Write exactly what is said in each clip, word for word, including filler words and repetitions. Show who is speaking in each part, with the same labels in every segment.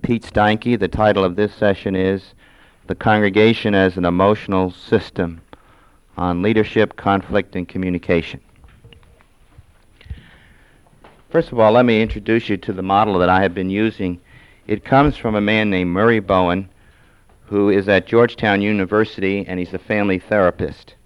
Speaker 1: Pete Steinke. The title of this session is The Congregation as an Emotional System on Leadership, Conflict, and Communication. First of all, let me introduce you to the model that I have been using. It comes from a man named Murray Bowen, who is at Georgetown University, and he's a family therapist.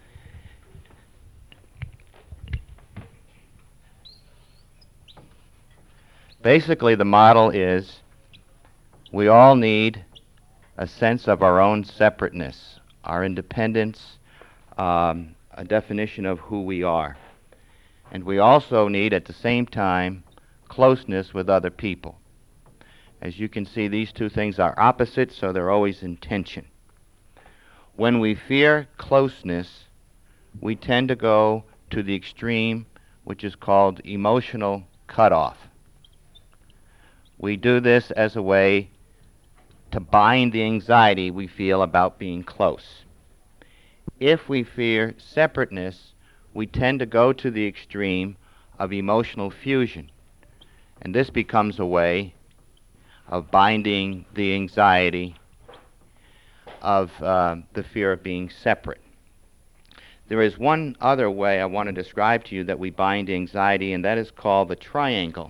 Speaker 1: Basically, the model is we all need a sense of our own separateness, our independence, um, a definition of who we are. And we also need, at the same time, closeness with other people. As you can see, these two things are opposites, so they're always in tension. When we fear closeness, we tend to go to the extreme, which is called emotional cutoff. We do this as a way to bind the anxiety we feel about being close. If we fear separateness, we tend to go to the extreme of emotional fusion. And this becomes a way of binding the anxiety of uh, the fear of being separate. There is one other way I want to describe to you that we bind anxiety, and that is called the triangle.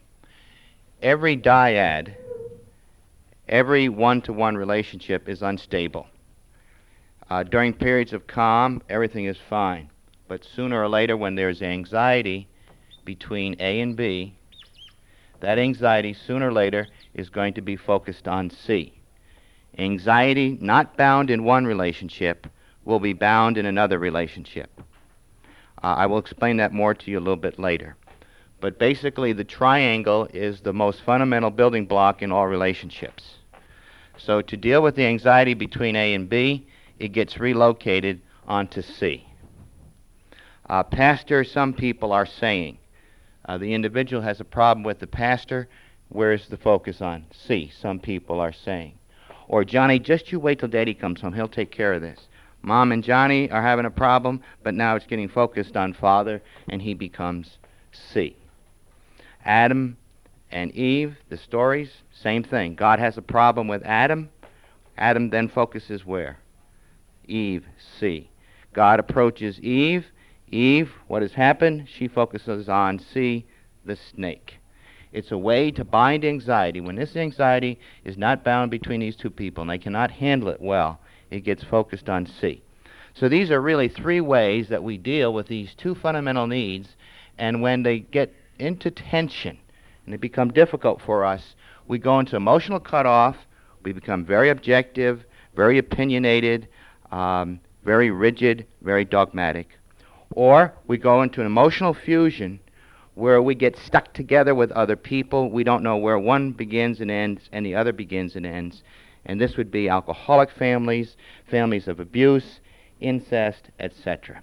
Speaker 1: Every dyad, every one-to-one relationship is unstable. Uh, during periods of calm, everything is fine. But sooner or later, when there's anxiety between A and B, that anxiety sooner or later is going to be focused on C. Anxiety not bound in one relationship will be bound in another relationship. Uh, I will explain that more to you a little bit later. But basically, the triangle is the most fundamental building block in all relationships. So to deal with the anxiety between A and B, it gets relocated onto C. Uh, pastor, some people are saying. Uh, the individual has a problem with the pastor. Where's the focus on? C, some people are saying. Or, Johnny, just you wait till Daddy comes home. He'll take care of this. Mom and Johnny are having a problem, but now it's getting focused on Father, and he becomes C. Adam and Eve, the stories, same thing. God has a problem with Adam. Adam then focuses where? Eve, C. God approaches Eve. Eve, what has happened? She focuses on C, the snake. It's a way to bind anxiety. When this anxiety is not bound between these two people and they cannot handle it well, it gets focused on C. So these are really three ways that we deal with these two fundamental needs, and when they get into tension and they become difficult for us, we go into emotional cutoff, we become very objective, very opinionated, um, very rigid, very dogmatic. Or we go into an emotional fusion where we get stuck together with other people. We don't know where one begins and ends and the other begins and ends. And this would be alcoholic families, families of abuse, incest, et cetera.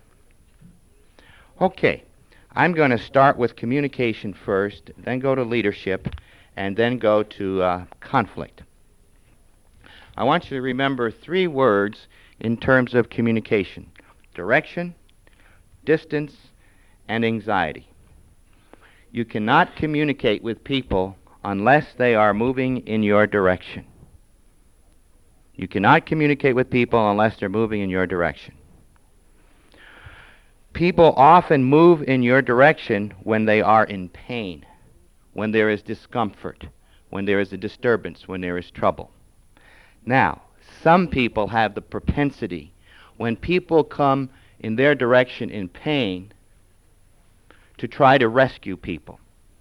Speaker 1: Okay, I'm going to start with communication first, then go to leadership, and then go to uh, conflict. I want you to remember three words in terms of communication: direction, distance, and anxiety. You cannot communicate with people unless they are moving in your direction. You cannot communicate with people unless they're moving in your direction. People often move in your direction when they are in pain, when there is discomfort, when there is a disturbance, when there is trouble. Now, some people have the propensity, when people come in their direction in pain, to try to rescue people,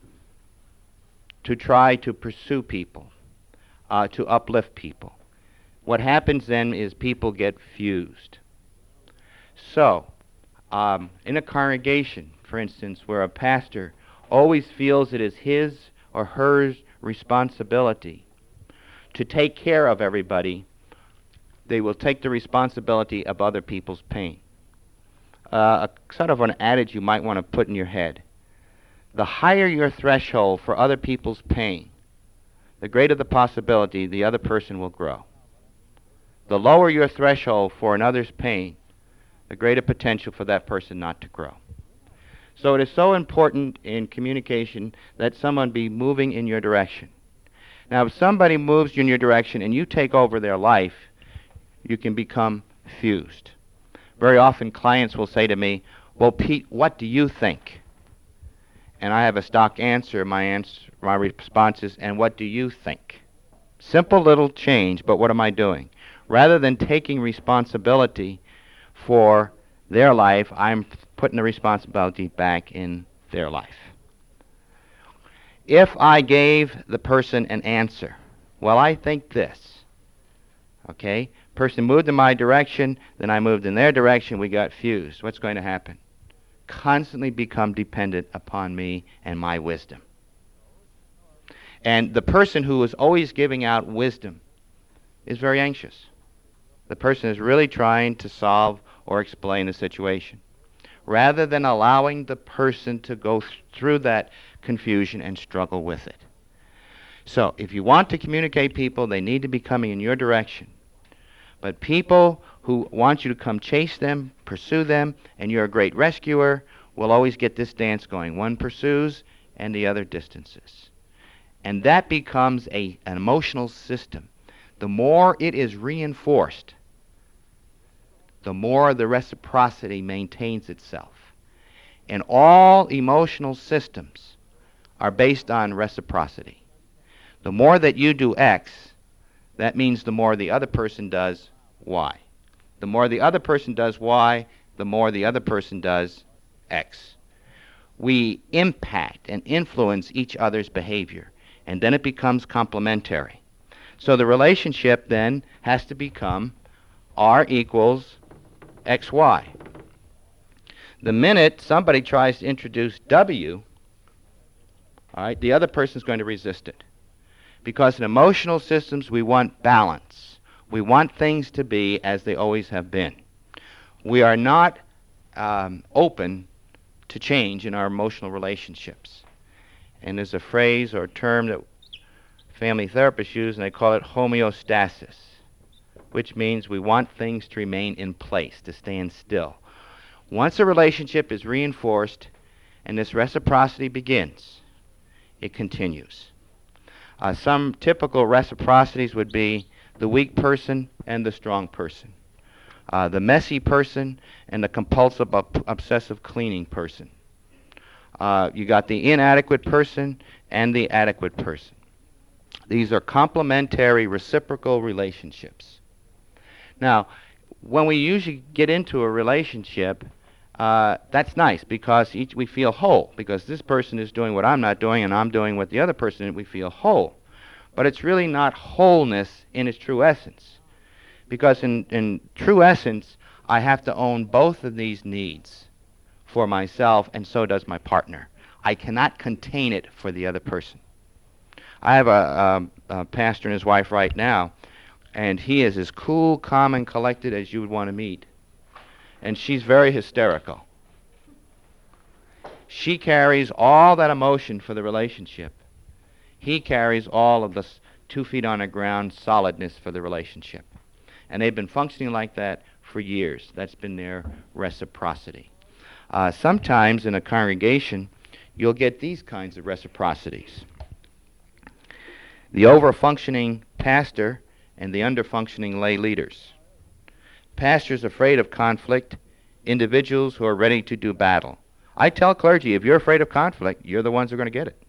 Speaker 1: to try to pursue people, uh, to uplift people. What happens then is people get fused. So, um, in a congregation, for instance, where a pastor always feels it is his or her responsibility to take care of everybody, they will take the responsibility of other people's pain. Uh, a sort of an adage you might want to put in your head. The higher your threshold for other people's pain, the greater the possibility the other person will grow. The lower your threshold for another's pain, the greater potential for that person not to grow. So it is so important in communication that someone be moving in your direction. Now, if somebody moves you in your direction and you take over their life, you can become fused. Very often clients will say to me, well, Pete, what do you think? And I have a stock answer. My answer, my response is, and what do you think? Simple little change, but what am I doing? Rather than taking responsibility for their life, I'm putting the responsibility back in their life. If I gave the person an answer, well, I think this, okay? Person moved in my direction, then I moved in their direction, we got fused. What's going to happen? Constantly become dependent upon me and my wisdom. And the person who is always giving out wisdom is very anxious. The person is really trying to solve or explain the situation, rather than allowing the person to go th- through that confusion and struggle with it. So, if you want to communicate people, they need to be coming in your direction. But people who want you to come chase them, pursue them, and you're a great rescuer, will always get this dance going. One pursues and the other distances. And that becomes a, an emotional system. The more it is reinforced, the more the reciprocity maintains itself. And all emotional systems are based on reciprocity. The more that you do X, that means the more the other person does Y. The more the other person does Y, the more the other person does X. We impact and influence each other's behavior, and then it becomes complementary. So the relationship then has to become R equals X Y. The minute somebody tries to introduce W, all right, the other person is going to resist it. Because in emotional systems, we want balance. We want things to be as they always have been. We are not um, open to change in our emotional relationships. And there's a phrase or a term that family therapists use, and they call it homeostasis, which means we want things to remain in place, to stand still. Once a relationship is reinforced and this reciprocity begins, it continues. Uh, some typical reciprocities would be the weak person and the strong person, uh, the messy person and the compulsive, ob- obsessive cleaning person. Uh, you got the inadequate person and the adequate person. These are complementary, reciprocal relationships. Now, when we usually get into a relationship, uh, that's nice because each we feel whole, because this person is doing what I'm not doing and I'm doing what the other person is, and we feel whole. But it's really not wholeness in its true essence, because in, in true essence, I have to own both of these needs for myself, and so does my partner. I cannot contain it for the other person. I have a, a, a pastor and his wife right now, and he is as cool, calm, and collected as you would want to meet. And she's very hysterical. She carries all that emotion for the relationship. He carries all of the s- two feet on the ground solidness for the relationship. And they've been functioning like that for years. That's been their reciprocity. Uh, sometimes in a congregation, you'll get these kinds of reciprocities. The over-functioning pastor and the under-functioning lay leaders. Pastors afraid of conflict, individuals who are ready to do battle. I tell clergy, if you're afraid of conflict, you're the ones who are going to get it.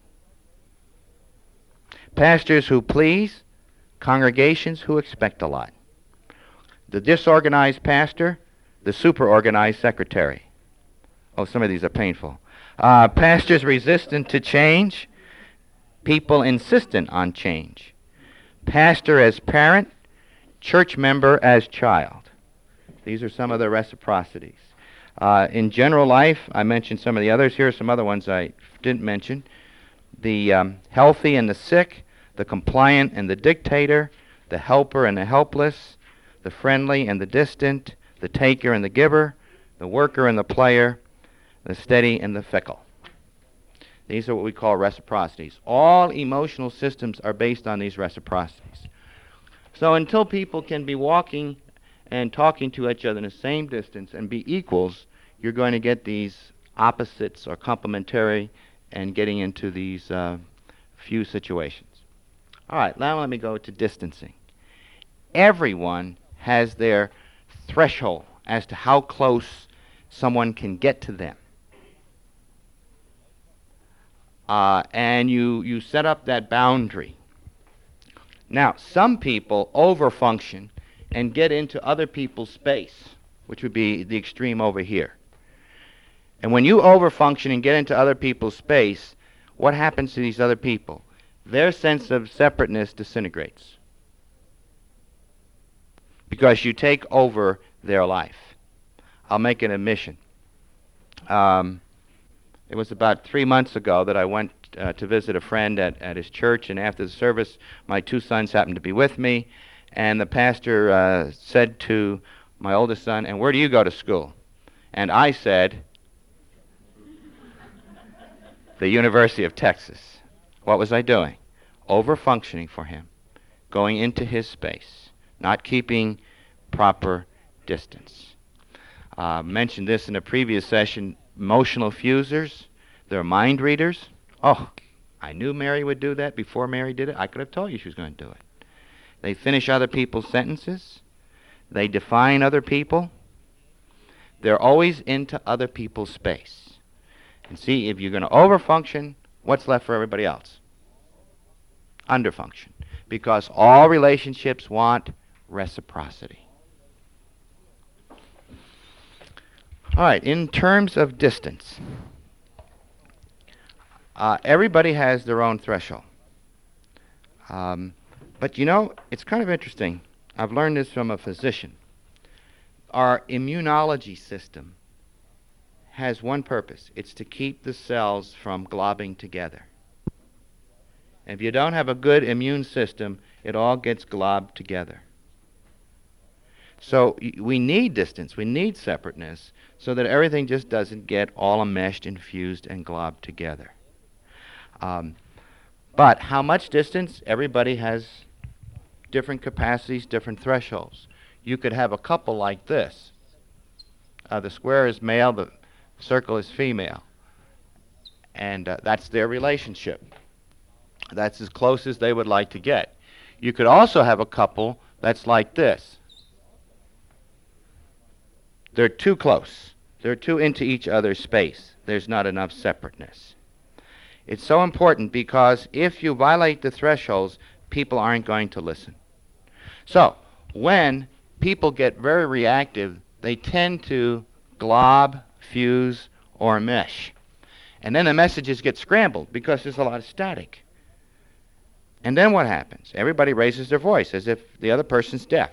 Speaker 1: Pastors who please, congregations who expect a lot. The disorganized pastor, the super-organized secretary. Oh, some of these are painful. Uh, pastors resistant to change, people insistent on change. Pastor as parent, church member as child. These are some of the reciprocities. Uh, in general life, I mentioned some of the others. Here are some other ones I didn't mention. The um, healthy and the sick, the compliant and the dictator, the helper and the helpless, the friendly and the distant, the taker and the giver, the worker and the player, the steady and the fickle. These are what we call reciprocities. All emotional systems are based on these reciprocities. So until people can be walking and talking to each other in the same distance and be equals, you're going to get these opposites or complementary and getting into these uh, few situations. All right, now let me go to distancing. Everyone has their threshold as to how close someone can get to them. Uh, and you, you set up that boundary. Now, some people overfunction and get into other people's space, which would be the extreme over here. And when you overfunction and get into other people's space, what happens to these other people? Their sense of separateness disintegrates because you take over their life. I'll make an admission. Um, it was about three months ago that I went uh, to visit a friend at, at his church, and after the service, my two sons happened to be with me, and the pastor uh, said to my oldest son, "And where do you go to school?" And I said, "The University of Texas." What was I doing? Over-functioning for him, going into his space, not keeping proper distance. Uh, mentioned this in a previous session. Emotional fusers, they're mind readers. Oh, I knew Mary would do that before Mary did it. I could have told you she was going to do it. They finish other people's sentences. They define other people. They're always into other people's space. And see, if you're going to overfunction, what's left for everybody else? Underfunction. Because all relationships want reciprocity. All right, in terms of distance, uh, everybody has their own threshold. Um, but you know, it's kind of interesting. I've learned this from a physician. Our immunology system has one purpose. It's to keep the cells from globbing together. If you don't have a good immune system, it all gets globbed together. So y- we need distance, we need separateness, so that everything just doesn't get all enmeshed and fused and globbed together. Um, but how much distance? Everybody has different capacities, different thresholds. You could have a couple like this. Uh, the square is male, the circle is female. And uh, that's their relationship. That's as close as they would like to get. You could also have a couple that's like this. They're too close. They're too into each other's space. There's not enough separateness. It's so important because if you violate the thresholds, people aren't going to listen. So, when people get very reactive, they tend to glob, fuse, or mesh. And then the messages get scrambled because there's a lot of static. And then what happens? Everybody raises their voice as if the other person's deaf.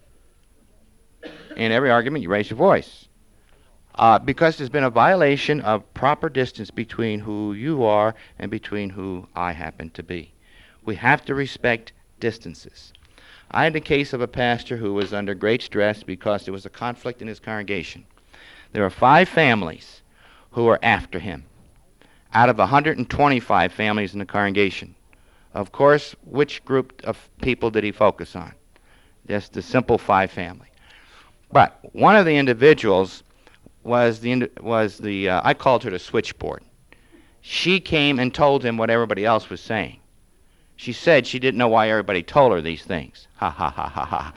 Speaker 1: In every argument, you raise your voice. Uh, because there's been a violation of proper distance between who you are and between who I happen to be. We have to respect distances. I had a case of a pastor who was under great stress because there was a conflict in his congregation. There were five families who were after him out of one hundred twenty-five families in the congregation. Of course, which group of people did he focus on? Just the simple five family. But one of the individuals was the, indi- was the uh, I called her the switchboard. She came and told him what everybody else was saying. She said she didn't know why everybody told her these things. Ha ha ha ha ha.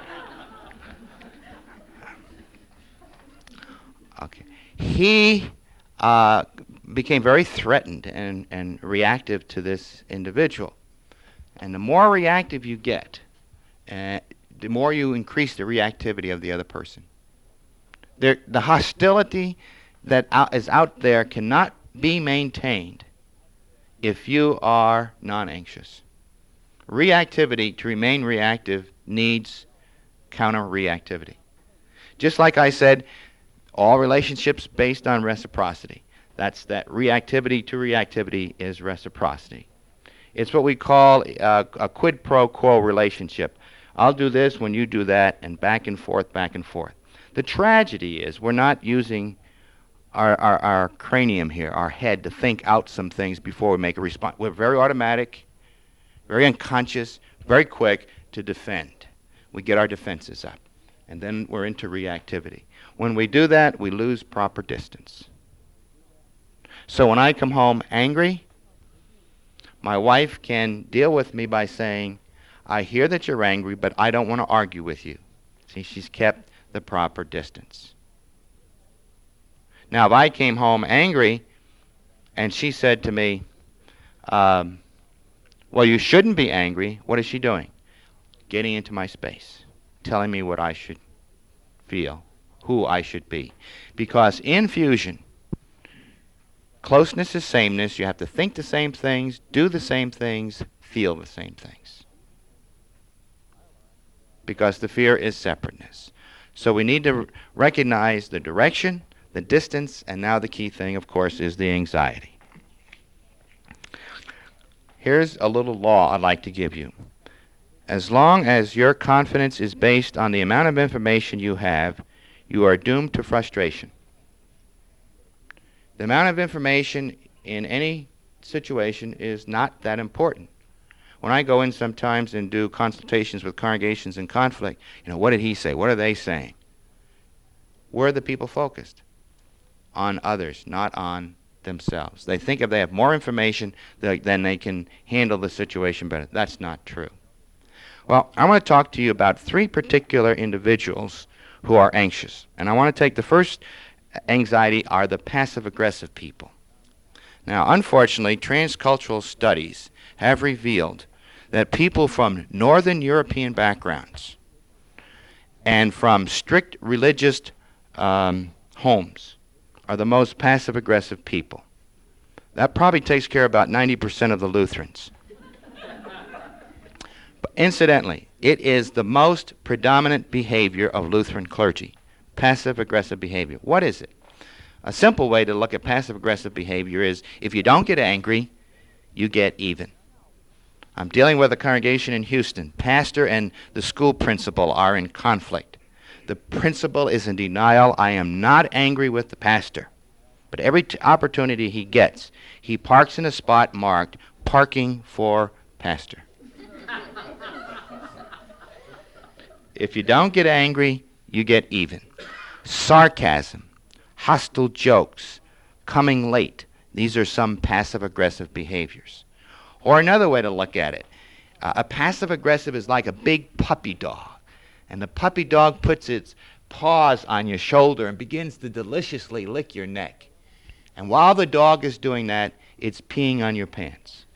Speaker 1: Okay. He uh, became very threatened and, and reactive to this individual. And the more reactive you get, uh, the more you increase the reactivity of the other person. There, the hostility that out, is out there cannot be maintained if you are non-anxious. Reactivity, to remain reactive, needs counter-reactivity. Just like I said, all relationships based on reciprocity. That's that reactivity to reactivity is reciprocity. It's what we call uh, a quid pro quo relationship. I'll do this when you do that, and back and forth, back and forth. The tragedy is we're not using our, our, our cranium here, our head, to think out some things before we make a response. We're very automatic, very unconscious, very quick to defend. We get our defenses up, and then we're into reactivity. When we do that, we lose proper distance. So when I come home angry, My wife can deal with me by saying, I hear that you're angry, but I don't want to argue with you. See, she's kept the proper distance. Now, if I came home angry and she said to me, um, well, you shouldn't be angry, what is she doing? Getting into my space, telling me what I should feel, who I should be. Because in fusion, closeness is sameness. You have to think the same things, do the same things, feel the same things. Because the fear is separateness. So we need to r- recognize the direction, the distance, and now the key thing, of course, is the anxiety. Here's a little law I'd like to give you. As long as your confidence is based on the amount of information you have, you are doomed to frustration. The amount of information in any situation is not that important. When I go in sometimes and do consultations with congregations in conflict, you know, what did he say? What are they saying? Where are the people focused? On others, not on themselves. They think if they have more information, they, then they can handle the situation better. That's not true. Well, I want to talk to you about three particular individuals who are anxious. And I want to take the first anxiety are the passive-aggressive people. Now, unfortunately, transcultural studies have revealed that people from Northern European backgrounds and from strict religious um, homes are the most passive-aggressive people. That probably takes care of about ninety percent of the Lutherans. But incidentally, it is the most predominant behavior of Lutheran clergy, passive-aggressive behavior. What is it? A simple way to look at passive-aggressive behavior is if you don't get angry, you get even. I'm dealing with a congregation in Houston. Pastor and the school principal are in conflict. The principal is in denial. I am not angry with the pastor. But every t- opportunity he gets, he parks in a spot marked parking for pastor. If you don't get angry, you get even. Sarcasm, hostile jokes, coming late. These are some passive-aggressive behaviors. Or another way to look at it, uh, a passive-aggressive is like a big puppy dog. And the puppy dog puts its paws on your shoulder and begins to deliciously lick your neck. And while the dog is doing that, it's peeing on your pants.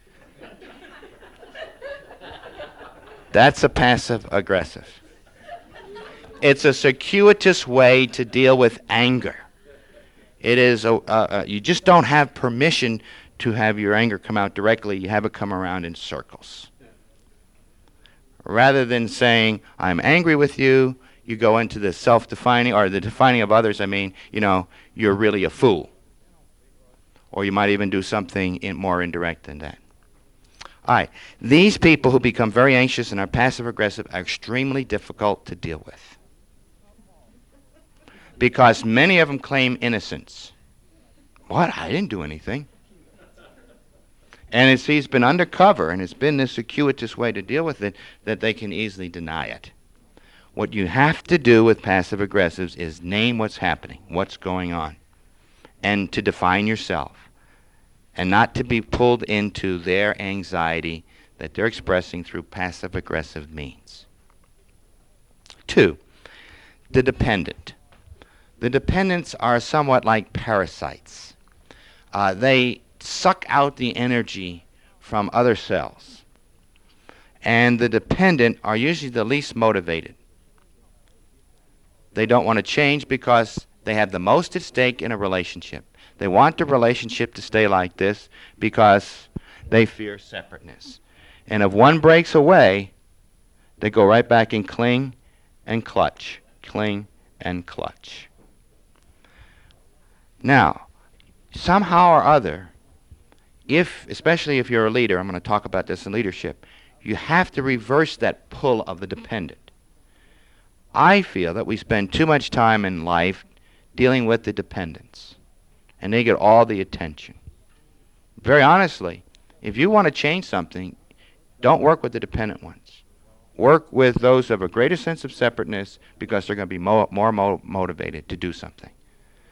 Speaker 1: That's a passive-aggressive. It's a circuitous way to deal with anger. It is a, uh, uh, you just don't have permission to have your anger come out directly. You have it come around in circles. Rather than saying, I'm angry with you, you go into the self-defining, or the defining of others, I mean, you know, you're really a fool. Or you might even do something in more indirect than that. All right, these people who become very anxious and are passive-aggressive are extremely difficult to deal with. Because many of them claim innocence. What? I didn't do anything. And it's, he's been undercover, and it's been this circuitous way to deal with it that they can easily deny it. What you have to do with passive-aggressives is name what's happening, what's going on, and to define yourself, and not to be pulled into their anxiety that they're expressing through passive-aggressive means. Two, the dependent. The dependents are somewhat like parasites. Uh, they suck out the energy from other cells. And the dependent are usually the least motivated. They don't want to change because they have the most at stake in a relationship. They want the relationship to stay like this because they fear separateness. And if one breaks away, they go right back and cling and clutch, cling and clutch. Now, somehow or other, if, especially if you're a leader, I'm going to talk about this in leadership, you have to reverse that pull of the dependent. I feel that we spend too much time in life dealing with the dependents, and they get all the attention. Very honestly, if you want to change something, don't work with the dependent ones. Work with those who have a greater sense of separateness because they're going to be mo- more mo- motivated to do something.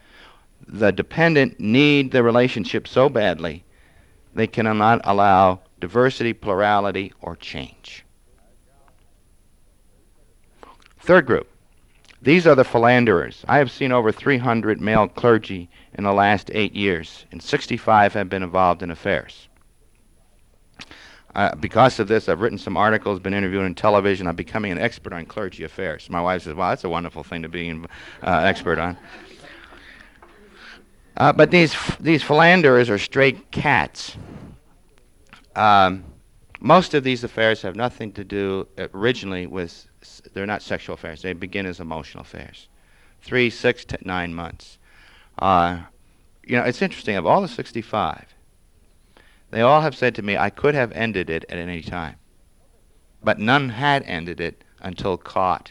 Speaker 1: The dependent need the relationship so badly they cannot allow diversity, plurality, or change. Third group. These are the philanderers. I have seen over three hundred male clergy in the last eight years, and sixty-five have been involved in affairs. Uh, because of this, I've written some articles, been interviewed on television. I'm becoming an expert on clergy affairs. My wife says, well, that's a wonderful thing to be an uh, expert on. Uh, but these these philanderers are straight cats. Um, most of these affairs have nothing to do originally with, they're not sexual affairs. They begin as emotional affairs. Three, six, to nine months. Uh, you know, it's interesting. Of all the sixty-five, they all have said to me, I could have ended it at any time. But none had ended it until caught.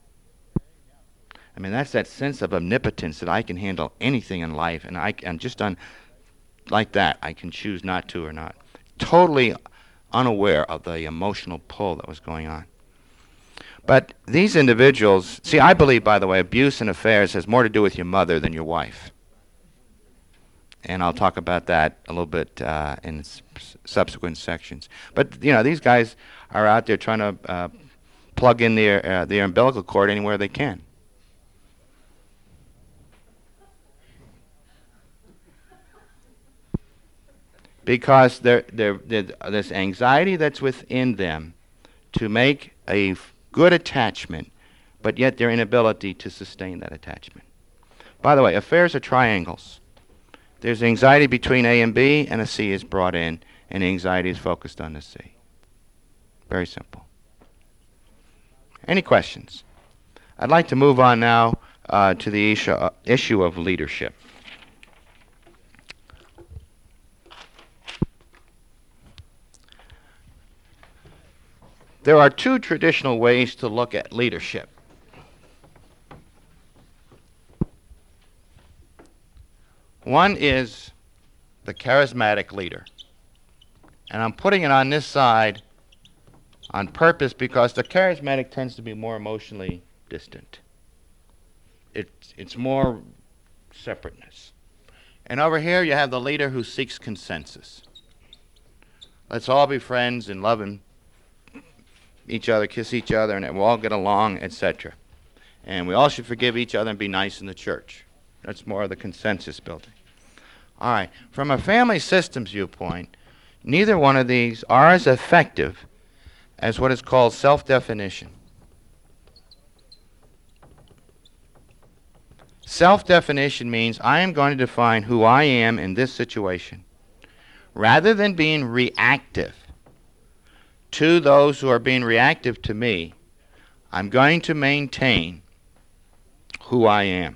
Speaker 1: I mean, that's that sense of omnipotence that I can handle anything in life, and I can just on like that, I can choose not to or not. Totally unaware of the emotional pull that was going on. But these individuals, see, I believe, by the way, abuse in affairs has more to do with your mother than your wife. And I'll talk about that a little bit uh, in s- subsequent sections. But, you know, these guys are out there trying to uh, plug in their, uh, their umbilical cord anywhere they can. Because they're, they're, they're, this anxiety that's within them to make a f- good attachment, but yet their inability to sustain that attachment. By the way, affairs are triangles. There's anxiety between A and B, and a C is brought in, and anxiety is focused on the C. Very simple. Any questions? I'd like to move on now uh, to the issue, uh, issue of leadership. There are two traditional ways to look at leadership. One is the charismatic leader. And I'm putting it on this side on purpose because the charismatic tends to be more emotionally distant. It's, it's more separateness. And over here you have the leader who seeks consensus. Let's all be friends and love and each other, kiss each other, and we'll all get along, et cetera. And we all should forgive each other and be nice in the church. That's more of the consensus building. All right. From a family systems viewpoint, neither one of these are as effective as what is called self-definition. Self-definition means I am going to define who I am in this situation, rather than being reactive to those who are being reactive to me. I'm going to maintain who I am.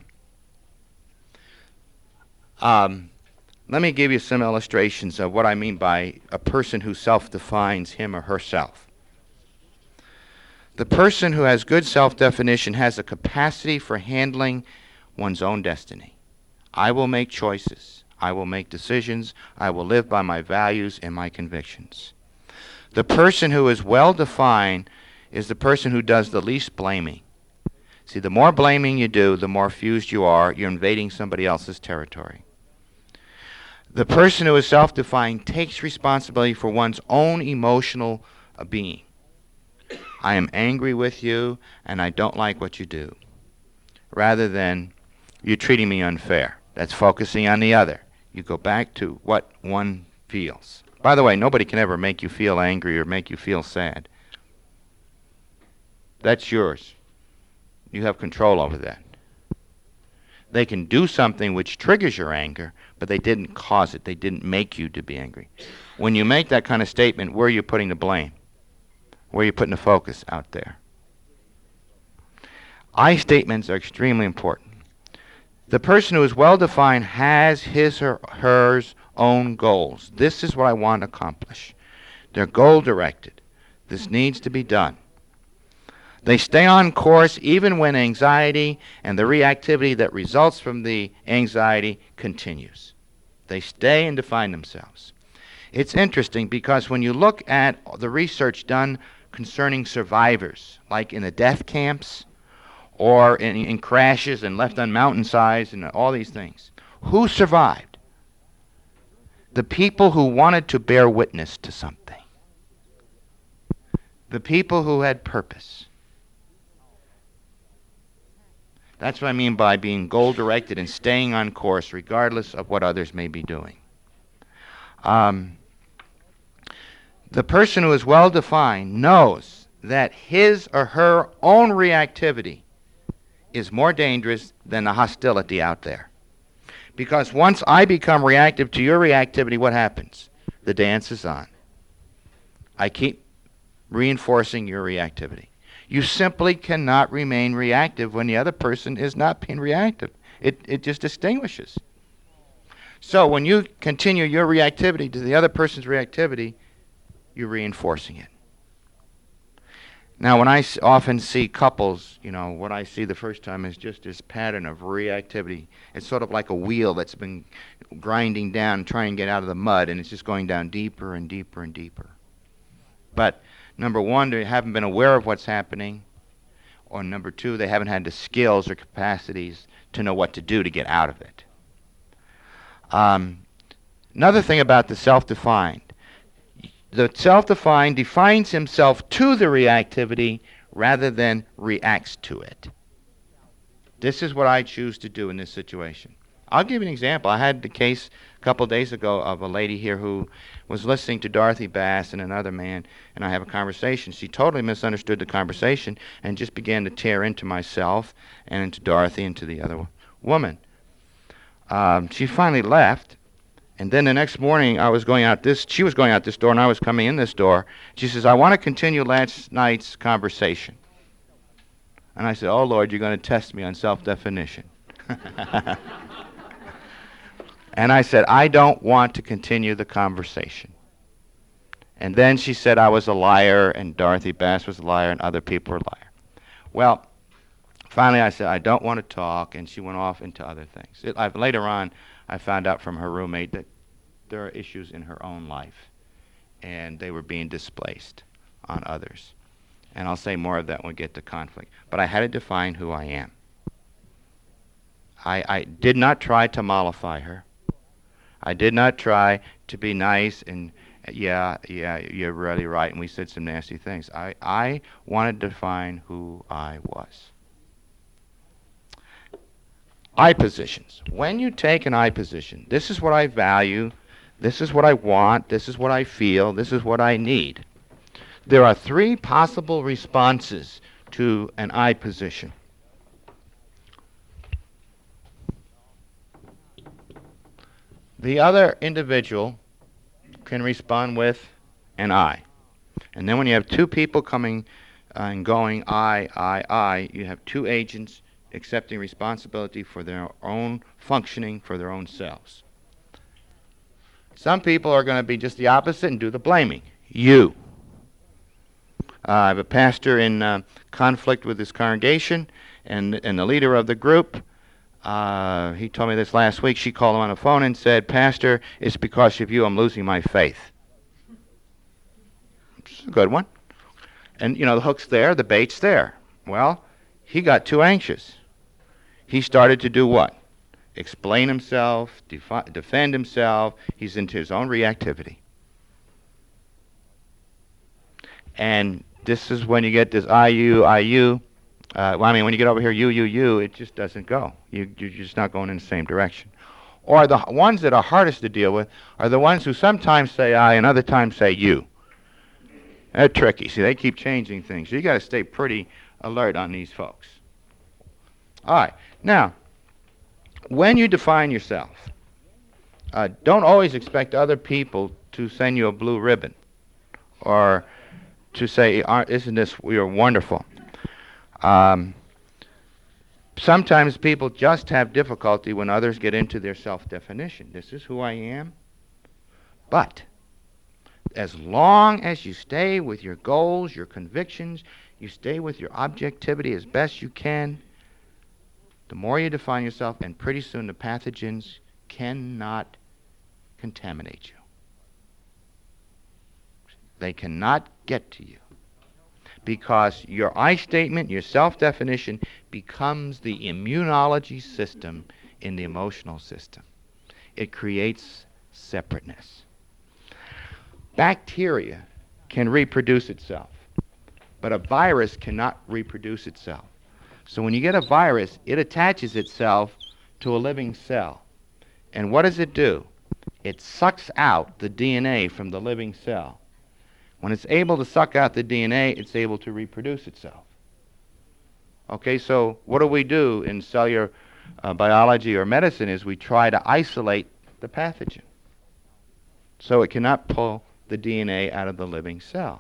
Speaker 1: Um, let me give you some illustrations of what I mean by a person who self-defines him or herself. The person who has good self-definition has a capacity for handling one's own destiny. I will make choices. I will make decisions. I will live by my values and my convictions. The person who is well-defined is the person who does the least blaming. See, the more blaming you do, the more fused you are. You're invading somebody else's territory. The person who is self-defined takes responsibility for one's own emotional uh, being. I am angry with you, and I don't like what you do. Rather than, you're treating me unfair. That's focusing on the other. You go back to what one feels. By the way, nobody can ever make you feel angry or make you feel sad. That's yours. You have control over that. They can do something which triggers your anger, but they didn't cause it. They didn't make you to be angry. When you make that kind of statement, where are you putting the blame? Where are you putting the focus? Out there. I statements are extremely important. The person who is well-defined has his or hers own goals. This is what I want to accomplish. They're goal-directed. This needs to be done. They stay on course even when anxiety and the reactivity that results from the anxiety continues. They stay and define themselves. It's interesting because when you look at the research done concerning survivors, like in the death camps or in, in crashes and left on mountainsides and all these things, who survived? the people who wanted to bear witness to something, the people who had purpose. That's what I mean by being goal-directed and staying on course regardless of what others may be doing. Um, the person who is well-defined knows that his or her own reactivity is more dangerous than the hostility out there. Because once I become reactive to your reactivity, what happens? The dance is on. I keep reinforcing your reactivity. You simply cannot remain reactive when the other person is not being reactive. It, it just distinguishes. So when you continue your reactivity to the other person's reactivity, you're reinforcing it. Now, when I s- often see couples, you know, what I see the first time is just this pattern of reactivity. It's sort of like a wheel that's been grinding down, trying to get out of the mud, and it's just going down deeper and deeper and deeper. But number one, they haven't been aware of what's happening, or number two, they haven't had the skills or capacities to know what to do to get out of it. Um, another thing about the self-defined. The self-defined defines himself to the reactivity rather than reacts to it. This is what I choose to do in this situation. I'll give you an example. I had the case a couple of days ago of a lady here who was listening to Dorothy Bass and another man, and I have a conversation. She totally misunderstood the conversation and just began to tear into myself and into Dorothy and to the other wo- woman. Um, she finally left. And then the next morning, I was going out this, she was going out this door, and I was coming in this door. She says, I want to continue last night's conversation. And I said, oh, Lord, you're going to test me on self-definition. And I said, I don't want to continue the conversation. And then she said I was a liar, and Dorothy Bass was a liar, and other people were liars. Well, finally I said, I don't want to talk, and she went off into other things. It, I've, later on, I found out from her roommate that there are issues in her own life, and they were being displaced on others. And I'll say more of that when we get to conflict. But I had to define who I am. I, I did not try to mollify her. I did not try to be nice and, yeah, yeah, you're really right, and we said some nasty things. I, I wanted to define who I was. I positions. When you take an I position, this is what I value, this is what I want, this is what I feel, this is what I need. There are three possible responses to an I position. The other individual can respond with an I. And then when you have two people coming uh, and going I, I, I, you have two agents accepting responsibility for their own functioning, for their own selves. Some people are going to be just the opposite and do the blaming. You. Uh, I have a pastor in uh, conflict with his congregation, and, and the leader of the group, uh, he told me this last week. She called him on the phone and said, Pastor, it's because of you I'm losing my faith. It's a good one. And, you know, the hook's there, the bait's there. Well, he got too anxious. He started to do what? Explain himself, defi- defend himself. He's into his own reactivity. And this is when you get this I, you, I, you. Uh, well, I mean, when you get over here, you, you, you, it just doesn't go. You, you're just not going in the same direction. Or the ones that are hardest to deal with are the ones who sometimes say I and other times say you. They're tricky. See, they keep changing things. So you got to stay pretty alert on these folks. All right. Now, when you define yourself, uh, don't always expect other people to send you a blue ribbon or to say, isn't this, you're wonderful. Um, sometimes people just have difficulty when others get into their self-definition. This is who I am. But as long as you stay with your goals, your convictions, you stay with your objectivity as best you can, the more you define yourself, and pretty soon the pathogens cannot contaminate you. They cannot get to you. Because your I statement, your self-definition, becomes the immunology system in the emotional system. It creates separateness. Bacteria can reproduce itself, but a virus cannot reproduce itself. So when you get a virus, it attaches itself to a living cell. And what does it do? It sucks out the D N A from the living cell. When it's able to suck out the D N A, it's able to reproduce itself. Okay, so what do we do in cellular uh, biology or medicine is we try to isolate the pathogen so it cannot pull the D N A out of the living cell.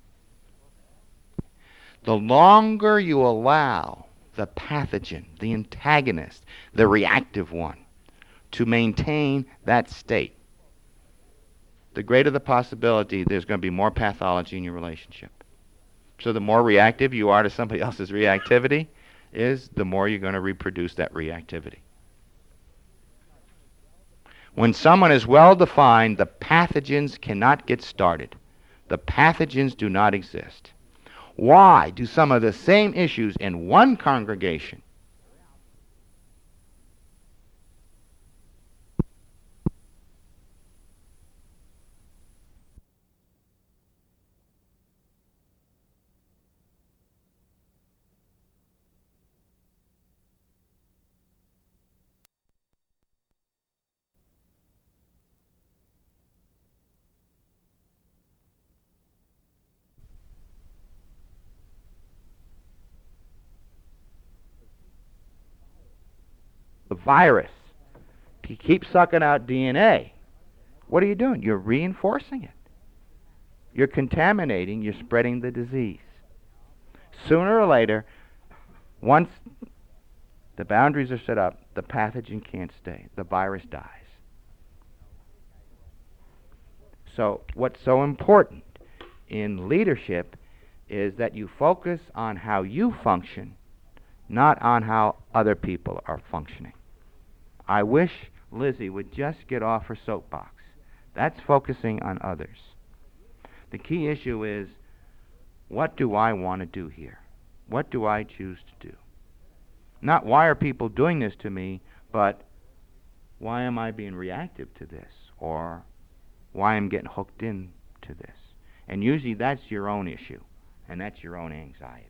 Speaker 1: The longer you allow the pathogen, the antagonist, the reactive one, to maintain that state, the greater the possibility there's going to be more pathology in your relationship. So the more reactive you are to somebody else's reactivity is, the more you're going to reproduce that reactivity. When someone is well defined, the pathogens cannot get started. The pathogens do not exist. Why do some of the same issues in one congregation the virus keeps sucking out D N A, what are you doing? You're reinforcing it. You're contaminating, you're spreading the disease. Sooner or later, once the boundaries are set up, the pathogen can't stay. The virus dies. So what's so important in leadership is that you focus on how you function, not on how other people are functioning. I wish Lizzie would just get off her soapbox. That's focusing on others. The key issue is, what do I want to do here? What do I choose to do? Not why are people doing this to me, but why am I being reactive to this? Or why I'm getting hooked into this? And usually that's your own issue, and that's your own anxiety.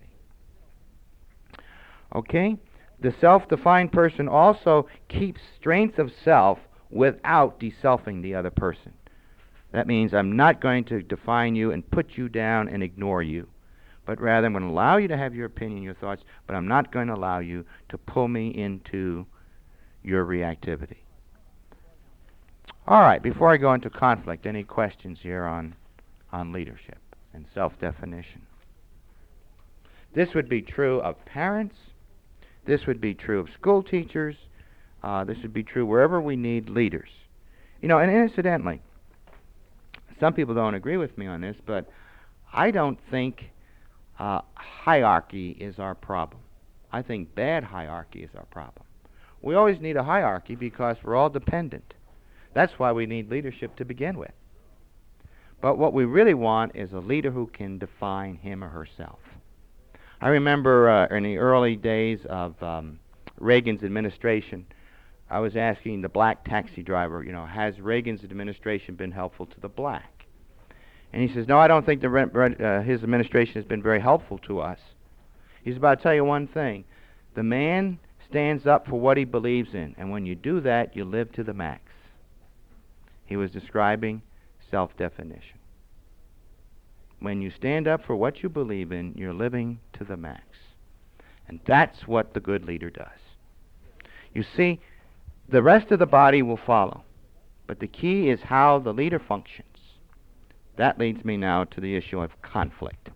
Speaker 1: Okay? The self-defined person also keeps strength of self without deselfing the other person. That means I'm not going to define you and put you down and ignore you, but rather I'm going to allow you to have your opinion, your thoughts, but I'm not going to allow you to pull me into your reactivity. All right, before I go into conflict, any questions here on, on leadership and self-definition? This would be true of parents. This would be true of school teachers. Uh, this would be true wherever we need leaders. You know, and incidentally, some people don't agree with me on this, but I don't think uh, hierarchy is our problem. I think bad hierarchy is our problem. We always need a hierarchy because we're all dependent. That's why we need leadership to begin with. But what we really want is a leader who can define him or herself. I remember uh, in the early days of um, Reagan's administration, I was asking the black taxi driver, you know, has Reagan's administration been helpful to the black? And he says, no, I don't think the re- uh, his administration has been very helpful to us. He's about to tell you one thing. The man stands up for what he believes in, and when you do that, you live to the max. He was describing self-definition. When you stand up for what you believe in, you're living to the max. And that's what the good leader does. You see, the rest of the body will follow. But the key is how the leader functions. That leads me now to the issue of conflict.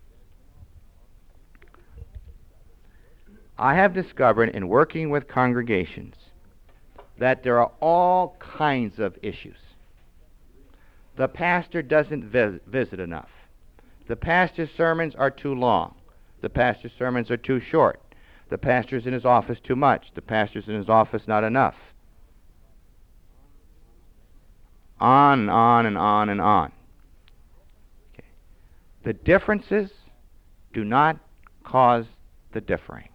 Speaker 1: I have discovered in working with congregations that there are all kinds of issues. The pastor doesn't vis- visit enough. The pastor's sermons are too long. The pastor's sermons are too short. The pastor's in his office too much. The pastor's in his office not enough. On and on and on and on. Okay. The differences do not cause the differing.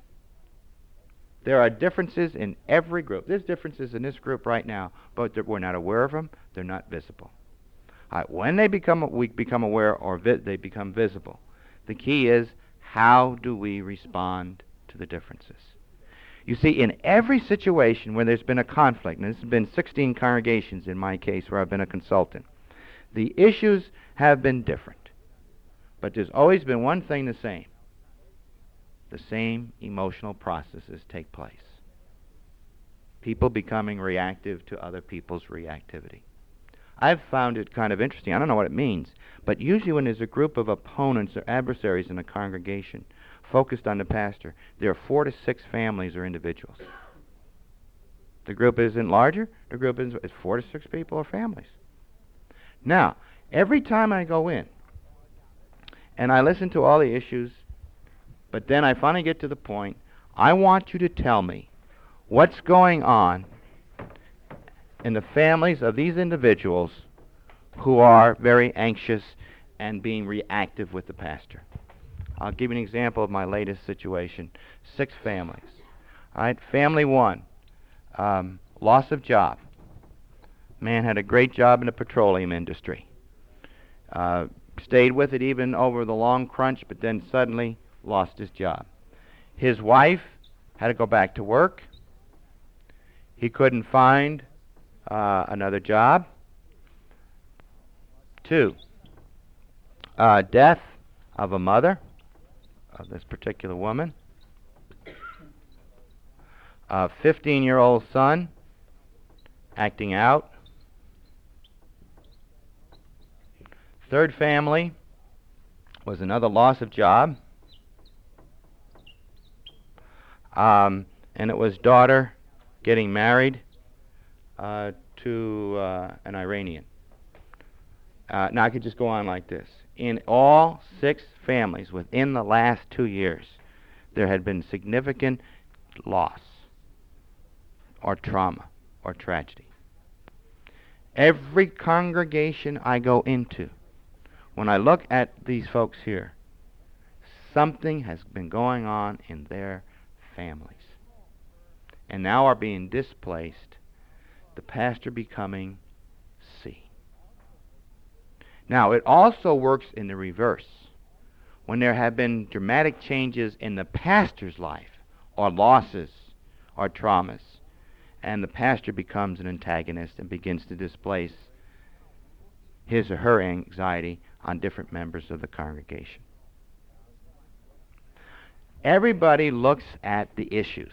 Speaker 1: There are differences in every group. There's differences in this group right now, but we're not aware of them. They're not visible. All right, when they become we become aware or vi- they become visible, the key is how do we respond to the differences? You see, in every situation where there's been a conflict, and this has been sixteen congregations in my case where I've been a consultant, the issues have been different. But there's always been one thing the same. The same emotional processes take place. People becoming reactive to other people's reactivity. I've found it kind of interesting. I don't know what it means, but usually when there's a group of opponents or adversaries in a congregation focused on the pastor, there are four to six families or individuals. The group isn't larger. The group is it's four to six people or families. Now, every time I go in and I listen to all the issues, but then I finally get to the point, I want you to tell me what's going on in the families of these individuals who are very anxious and being reactive with the pastor. I'll give you an example of my latest situation. Six families. All right, family one, um, loss of job. Man had a great job in the petroleum industry. Uh, stayed with it even over the long crunch, but then suddenly lost his job. His wife had to go back to work. He couldn't find uh, another job. Two, uh, death of a mother of this particular woman. A fifteen-year-old son acting out. Third family was another loss of job. Um, and it was daughter getting married uh, to uh, an Iranian. Uh, now I could just go on like this. In all six families within the last two years, there had been significant loss or trauma or tragedy. Every congregation I go into, when I look at these folks here, something has been going on in their families. And now are being displaced, the pastor becoming C. Now, it also works in the reverse. When there have been dramatic changes in the pastor's life, or losses, or traumas, and the pastor becomes an antagonist and begins to displace his or her anxiety on different members of the congregation. Everybody looks at the issues,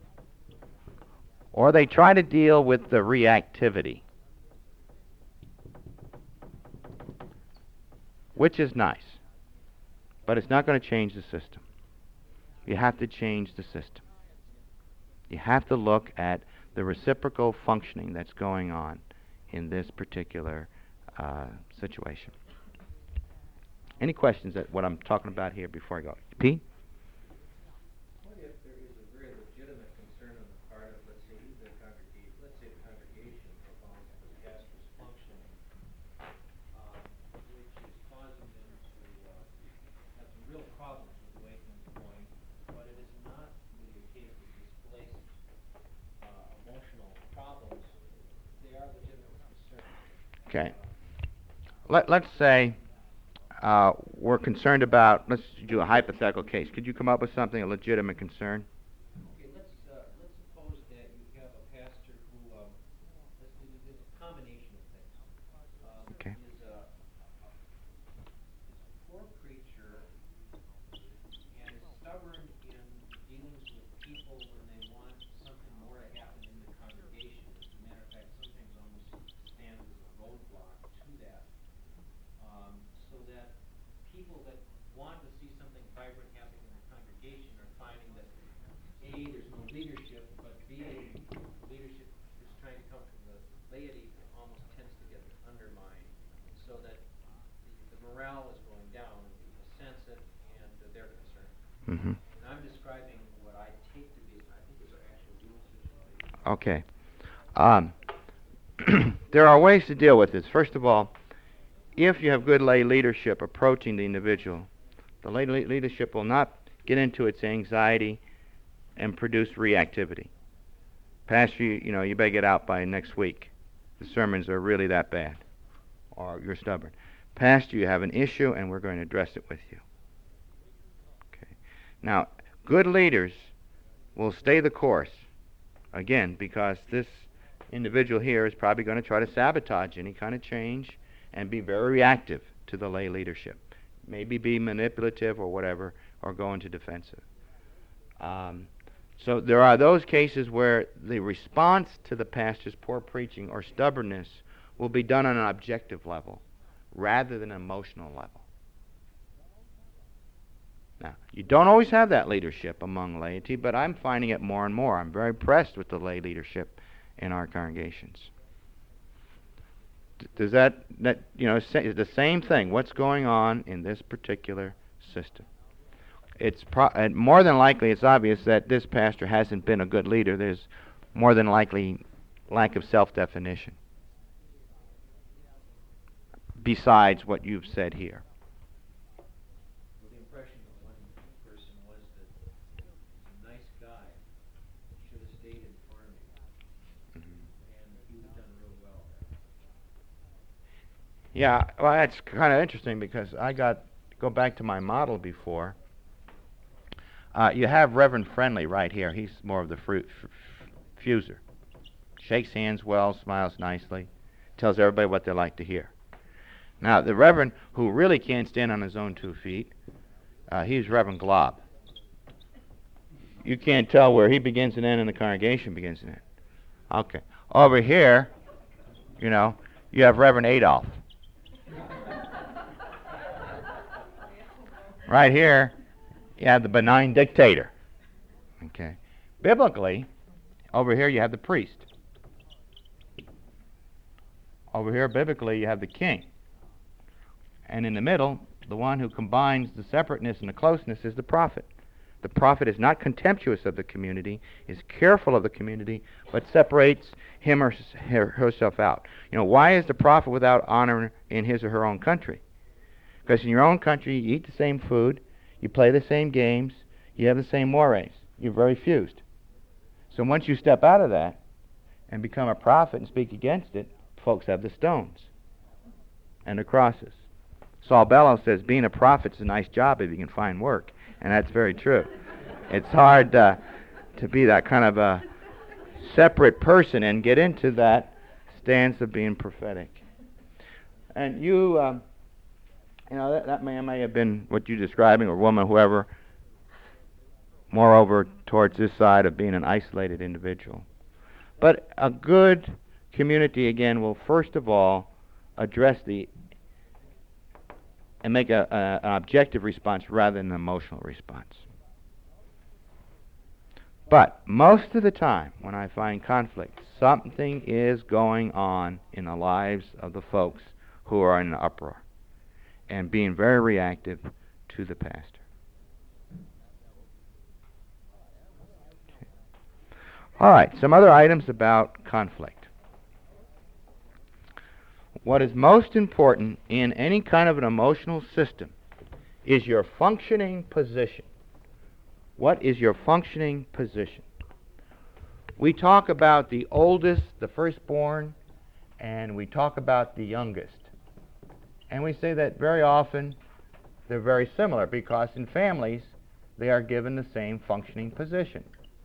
Speaker 1: or they try to deal with the reactivity, which is nice, but it's not going to change the system. You have to change the system. You have to look at the reciprocal functioning that's going on in this particular uh, situation. Any questions at what I'm talking about here before I go? Pete?
Speaker 2: What if there is a very legitimate concern on the part of, let's say, the congregation, let's say the congregation about the pastor's functioning, um, which is causing them to uh, have some real problems with the way things are going, but it is not really a case of displaced uh, emotional problems. They are legitimate concerns.
Speaker 1: Okay. Let, let's say uh, we're concerned about, let's do a hypothetical case. Could you come up with something, a legitimate concern?
Speaker 2: Okay, let's uh, let's suppose that you have a pastor who, um, let's do this a combination of things. Um,
Speaker 1: Okay.
Speaker 2: Is a, a, is a poor preacher and is stubborn in dealings with people when they want something more to happen in the congregation. As a matter of fact, sometimes almost stands as a roadblock to that. Um, so that people that want to see something vibrant happening in the congregation are finding that A, there's no leadership, but B, leadership is trying to come from the laity that almost tends to get undermined, so that the, the morale is going down, and people sense it, and uh, they're concerned.
Speaker 1: Mm-hmm.
Speaker 2: And I'm describing what I take to be, I think is our actual real situation.
Speaker 1: Okay. Um, there are ways to deal with this. First of all, if you have good lay leadership approaching the individual, the lay le- leadership will not get into its anxiety and produce reactivity. Pastor, you, you know, you better get out by next week. the sermons are really that bad, or you're stubborn. Pastor, you have an issue, and we're going to address it with you. Okay. Now, good leaders will stay the course, again, because this individual here is probably going to try to sabotage any kind of change and be very reactive to the lay leadership. Maybe be manipulative or whatever, or go into defensive. Um, so there are those cases where the response to the pastor's poor preaching or stubbornness will be done on an objective level rather than an emotional level. Now, you don't always have that leadership among laity, but I'm finding it more and more. I'm very impressed with the lay leadership in our congregations. D- does that, that you know, say, the same thing, what's going on in this particular system? It's pro- and more than likely, it's obvious that this pastor hasn't been a good leader. There's more than likely lack of self-definition, besides what you've said here.
Speaker 2: Well, the impression of one person was that he was a nice guy, should have stayed in farming,
Speaker 1: Mm-hmm.
Speaker 2: and he would have done real well there.
Speaker 1: Yeah, well, that's kind of interesting because I got, go back to my model before. Uh, you have Reverend Friendly right here. He's more of the fruit f- f- fuser. Shakes hands well, smiles nicely, tells everybody what they like to hear. Now, the Reverend who really can't stand on his own two feet, uh, he's Reverend Glob. You can't tell where he begins and ends and the congregation begins and ends. Okay. Over here, you know, you have Reverend Adolf. Right here, you have the benign dictator. Okay. Biblically, over here you have the priest. Over here, biblically, you have the king. And in the middle, the one who combines the separateness and the closeness is the prophet. The prophet is not contemptuous of the community, is careful of the community, but separates him or her, herself out. You know, why is the prophet without honor in his or her own country? Because in your own country, you eat the same food, you play the same games, you have the same mores. You're very fused. So once you step out of that and become a prophet and speak against it, folks have the stones and the crosses. Saul Bellow says being a prophet's a nice job if you can find work, and that's very true. It's hard uh, to be that kind of a separate person and get into that stance of being prophetic. And you... Um, You know, that, that man may have been what you're describing, or woman, whoever, moreover, towards this side of being an isolated individual. But a good community, again, will first of all address the, and make a, a, an objective response rather than an emotional response. But most of the time, when I find conflict, something is going on in the lives of the folks who are in an uproar and being very reactive to the pastor. Okay. All right, some other items about conflict. What is most important in any kind of an emotional system is your functioning position. What is your functioning position? We talk about the oldest, the firstborn, and we talk about the youngest. And we say that very often they're very similar because in families they are given the same functioning position.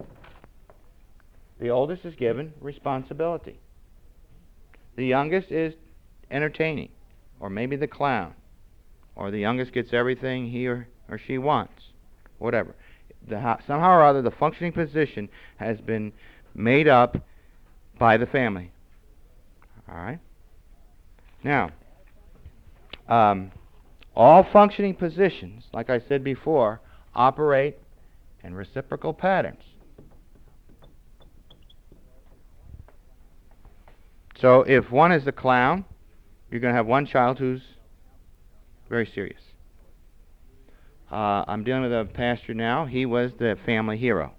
Speaker 1: The oldest is given responsibility. The youngest is entertaining, or maybe the clown, or the youngest gets everything he or, or she wants, whatever. The, somehow or other the functioning position has been made up by the family. All right? Now, Um, all functioning positions, like I said before, operate in reciprocal patterns. So if one is a clown, you're going to have one child who's very serious. Uh, I'm dealing with a pastor now. He was the family hero.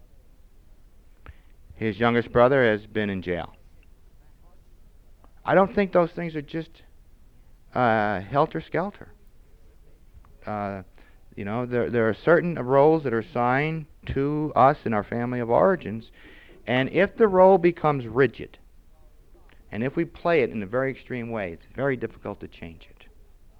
Speaker 1: His youngest brother has been in jail. I don't think those things are just Uh, helter-skelter. Uh, you know, there there are certain roles that are assigned to us in our family of origins, and if the role becomes rigid, And if we play it in a very extreme way, it's very difficult to change it.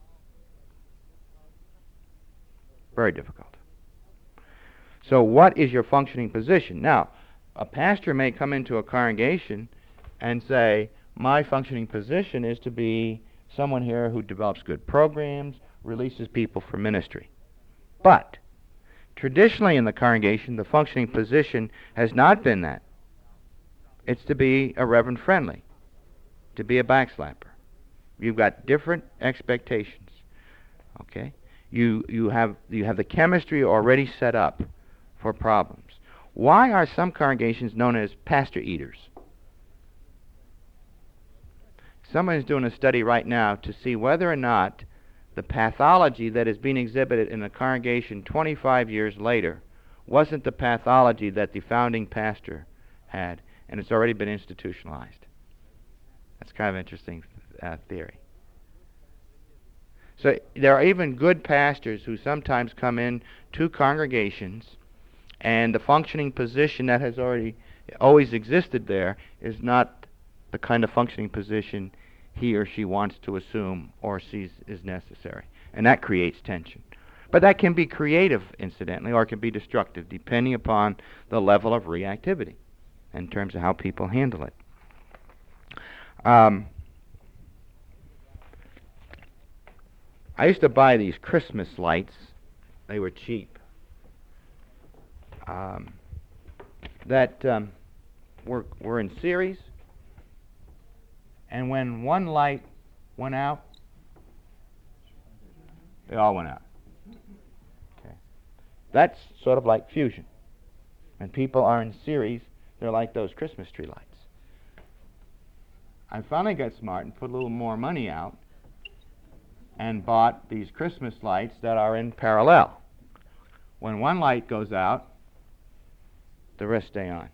Speaker 1: Very difficult. So what is your functioning position? Now, a pastor may come into a congregation and say, my functioning position is to be someone here who develops good programs, releases people for ministry. But traditionally in the congregation, the functioning position has not been that. It's to be a reverend friendly, to be a backslapper. You've got different expectations. Okay? You you have you have the chemistry already set up for problems. Why are some congregations known as pastor eaters? Someone is doing a study right now to see whether or not the pathology that is being exhibited in a congregation twenty-five years later wasn't the pathology that the founding pastor had, and it's already been institutionalized. That's kind of interesting uh, theory. So there are even good pastors who sometimes come in to congregations, and the functioning position that has already always existed there is not the kind of functioning position he or she wants to assume or sees is necessary. And that creates tension. But that can be creative, incidentally, or it can be destructive, depending upon the level of reactivity in terms of how people handle it. Um, I used to buy these Christmas lights. They were cheap. Um, that um, were, were in series. And when one light went out, they all went out. Okay. That's sort of like fusion. When people are in series, they're like those Christmas tree lights. I finally got smart and put a little more money out and bought these Christmas lights that are in parallel. When one light goes out, the rest stay on.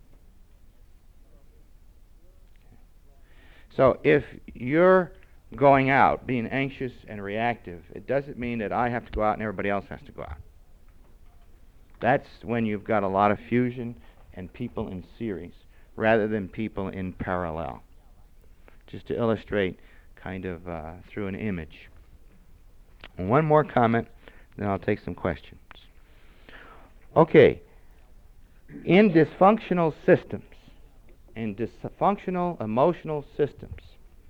Speaker 1: So if you're going out, being anxious and reactive, it doesn't mean that I have to go out and everybody else has to go out. That's when you've got a lot of fusion and people in series rather than people in parallel. Just to illustrate kind of uh, through an image. And one more comment, then I'll take some questions. Okay. In dysfunctional systems, in dysfunctional emotional systems,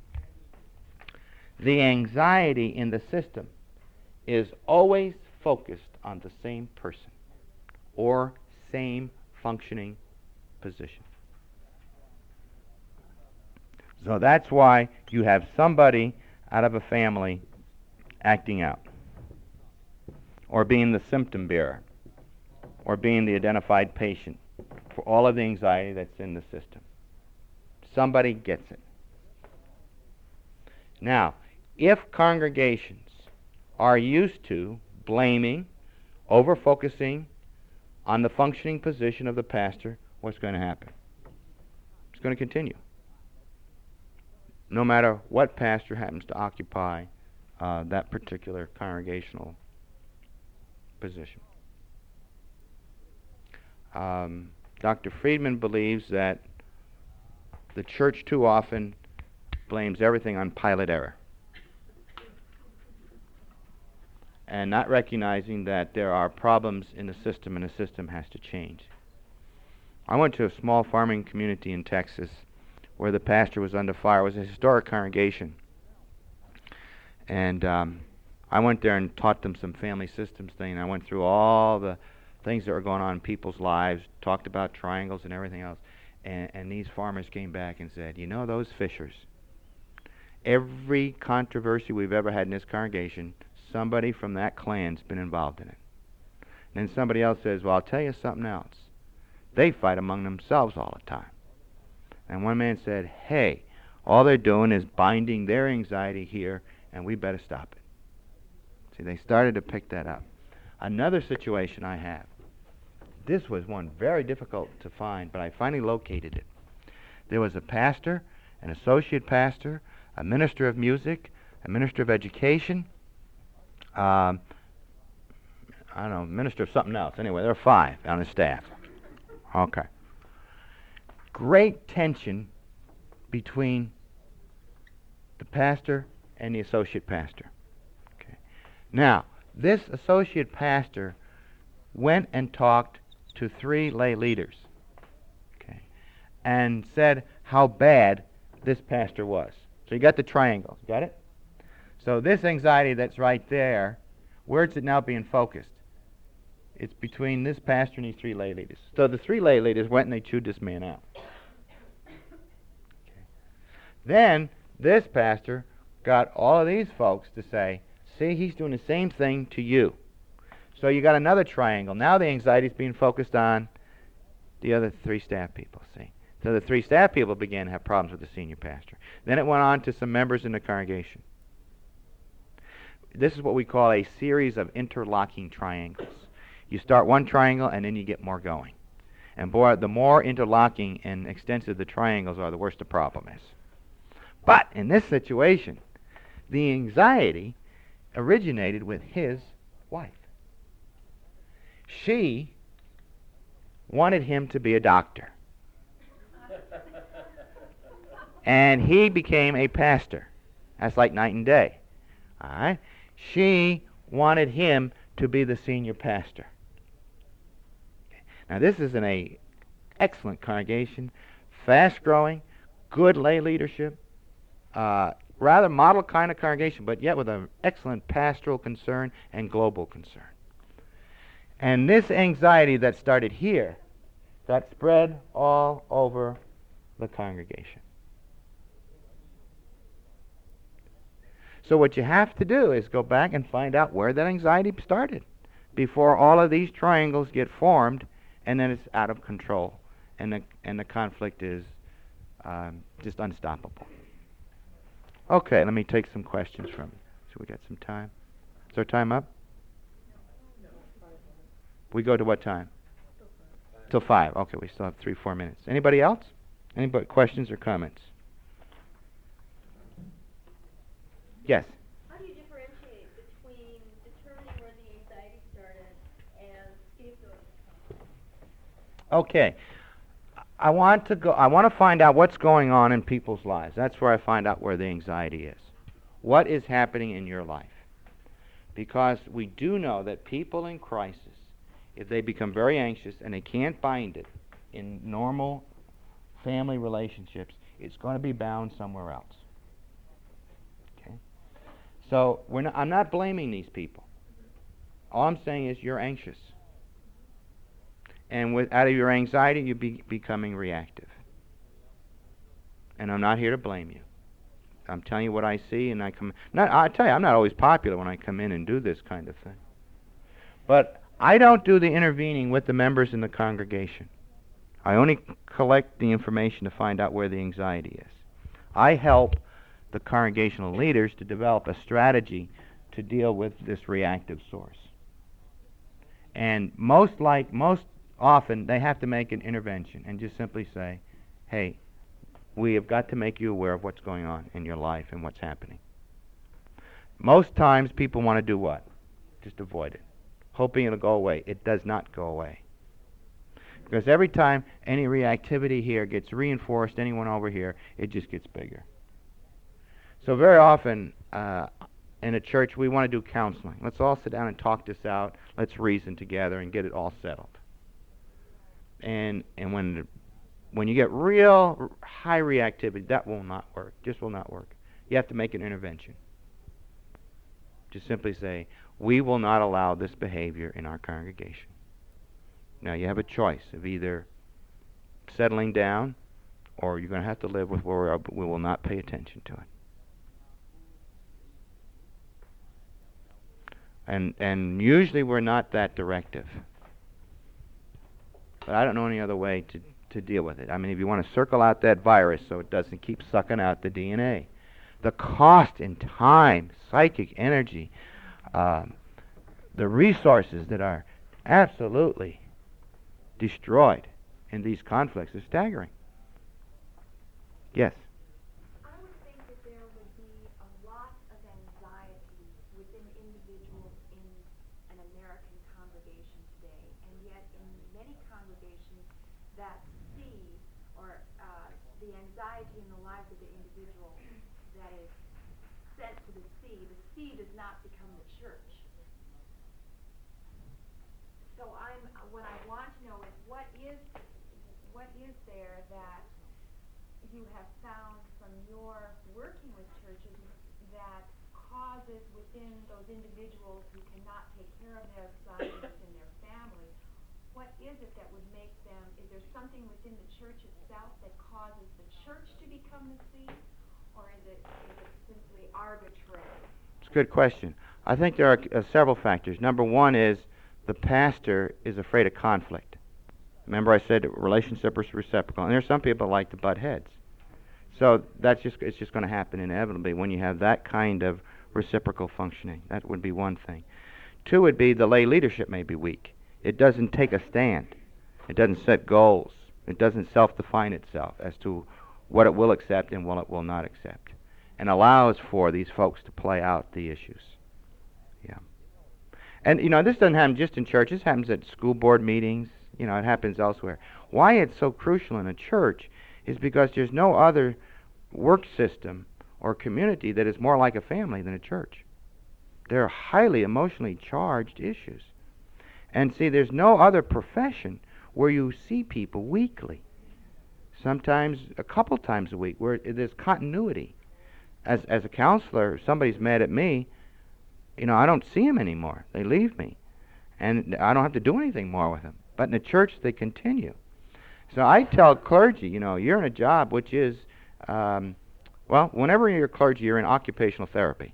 Speaker 1: the anxiety in the system is always focused on the same person or same functioning position. So that's why you have somebody out of a family acting out, or being the symptom bearer, or being the identified patient for all of the anxiety that's in the system. Somebody gets it. Now, if congregations are used to blaming, over-focusing on the functioning position of the pastor, what's going to happen? It's going to continue, no matter what pastor happens to occupy uh, that particular congregational position. Um, Doctor Friedman believes that the church too often blames everything on pilot error, and not recognizing that there are problems in the system and the system has to change. I went to a small farming community in Texas where the pastor was under fire. It was a historic congregation. And um, I went there and taught them some family systems thing. I went through all the things that were going on in people's lives, talked about triangles and everything else. And, and these farmers came back and said, you know, those Fishers, every controversy we've ever had in this congregation, somebody from that clan's been involved in it. And then somebody else says, well, I'll tell you something else. They fight among themselves all the time. And one man said, hey, all they're doing is binding their anxiety here, and we better stop it. See, they started to pick that up. Another situation I have. This was one very difficult to find, but I finally located it. There was a pastor, an associate pastor, a minister of music, a minister of education, um, I don't know, minister of something else. Anyway, there were five on the staff. Okay. Great tension between the pastor and the associate pastor. Okay. Now, this associate pastor went and talked to three lay leaders, okay, and said how bad this pastor was. So you got the triangle. Got it? So this anxiety that's right there, where's it now being focused? It's between this pastor and these three lay leaders. So the three lay leaders went and they chewed this man out. Okay. Then this pastor got all of these folks to say, see, he's doing the same thing to you. So you got another triangle. Now the anxiety is being focused on the other three staff people, see. So the three staff people began to have problems with the senior pastor. Then it went on to some members in the congregation. This is what we call a series of interlocking triangles. You start one triangle and then you get more going. And boy, the more interlocking and extensive the triangles are, the worse the problem is. But in this situation, the anxiety originated with his wife. She wanted him to be a doctor. And he became a pastor. That's like night and day. All right? She wanted him to be the senior pastor. Okay. Now this is an a excellent congregation, fast-growing, good lay leadership, uh, rather model kind of congregation, but yet with an excellent pastoral concern and global concern. And this anxiety that started here got spread all over the congregation. So what you have to do is go back and find out where that anxiety started before all of these triangles get formed, and then it's out of control, and the and the conflict is um, just unstoppable. Okay, let me take some questions from you. So we got some time. Is our time up? We go to what time? Till five. Okay, we still have three, four minutes. Anybody else? Anybody questions or comments? Yes.
Speaker 3: How do you differentiate between determining where the anxiety started and scapegoating?
Speaker 1: Okay. I want to go I want to find out what's going on in people's lives. That's where I find out where the anxiety is. What is happening in your life? Because we do know that people in crisis, if they become very anxious and they can't bind it in normal family relationships, it's going to be bound somewhere else. Okay? So we're not, I'm not blaming these people. All I'm saying is you're anxious. And with, out of your anxiety, you're be, becoming reactive. And I'm not here to blame you. I'm telling you what I see, and I come. Not, I tell you, I'm not always popular when I come in and do this kind of thing. But I don't do the intervening with the members in the congregation. I only collect the information to find out where the anxiety is. I help the congregational leaders to develop a strategy to deal with this reactive source. And most like most often, they have to make an intervention and just simply say, hey, we have got to make you aware of what's going on in your life and what's happening. Most times, people want to do what? Just avoid it, hoping it'll go away. It does not go away. Because every time any reactivity here gets reinforced, anyone over here, it just gets bigger. So very often, uh, in a church, we want to do counseling. Let's all sit down and talk this out. Let's reason together and get it all settled. And and when the, when you get real r- high reactivity, that will not work. Just will not work. You have to make an intervention. Just simply say, we will not allow this behavior in our congregation. Now you have a choice of either settling down, or you're going to have to live with where we are, but we will not pay attention to it. And and usually we're not that directive. But I don't know any other way to, to deal with it. I mean, if you want to circle out that virus so it doesn't keep sucking out the D N A, the cost in time, psychic energy, um, the resources that are absolutely destroyed in these conflicts is staggering. Yes?
Speaker 3: I would think that there would be a lot of anxiety within individuals in an American congregation today, and yet in many congregations that see or uh, the anxiety in the lives of the individual that is sent to the sea, the sea does not become the church. So I'm, what I want to know is what is, what is there that you have found from your working with churches that causes within those individuals who cannot take care of their assignments in their family, what is it that would make them, is there something within the church itself that causes the church to become the sea, or is it, is it simply arbitrary?
Speaker 1: It's a good question. I think there are uh, several factors. Number one is the pastor is afraid of conflict. Remember I said relationship is reciprocal, and there's some people that like to butt heads. So that's just it's just going to happen inevitably when you have that kind of reciprocal functioning. That would be one thing. Two would be the lay leadership may be weak. It doesn't take a stand. It doesn't set goals. It doesn't self-define itself as to what it will accept and what it will not accept, and allows for these folks to play out the issues. Yeah. And, you know, this doesn't happen just in churches. It happens at school board meetings. You know, it happens elsewhere. Why it's so crucial in a church is because there's no other work system or community that is more like a family than a church. They're highly emotionally charged issues. And see, there's no other profession where you see people weekly. Sometimes a couple times a week, where there's continuity. As as a counselor, if somebody's mad at me, you know, I don't see them anymore. They leave me. And I don't have to do anything more with them. But in the church, they continue. So I tell clergy, you know, you're in a job which is, um, well, whenever you're clergy, you're in occupational therapy.